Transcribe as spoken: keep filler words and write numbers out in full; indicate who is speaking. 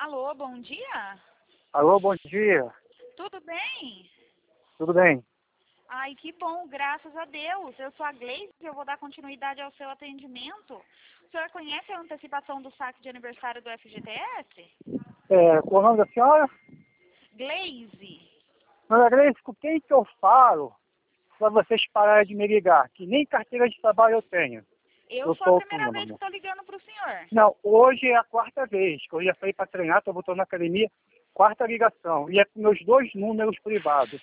Speaker 1: Alô, bom dia?
Speaker 2: Alô, bom dia.
Speaker 1: Tudo bem?
Speaker 2: Tudo bem?
Speaker 1: Ai, que bom, graças a Deus. Eu sou a Gleice e eu vou dar continuidade ao seu atendimento. O senhor conhece a antecipação do saque de aniversário do F G T S?
Speaker 2: É, qual o nome da senhora?
Speaker 1: Gleice.
Speaker 2: Dona Grace, com quem que eu falo para vocês pararem de me ligar? Que nem carteira de trabalho eu tenho.
Speaker 1: Eu
Speaker 2: Eu
Speaker 1: sou a
Speaker 2: sou
Speaker 1: primeira vez que
Speaker 2: autônomo.
Speaker 1: estou ligando para o senhor.
Speaker 2: Não, hoje é a quarta vez que eu já saí para treinar, estou voltando na academia, quarta ligação. E é com meus dois números privados.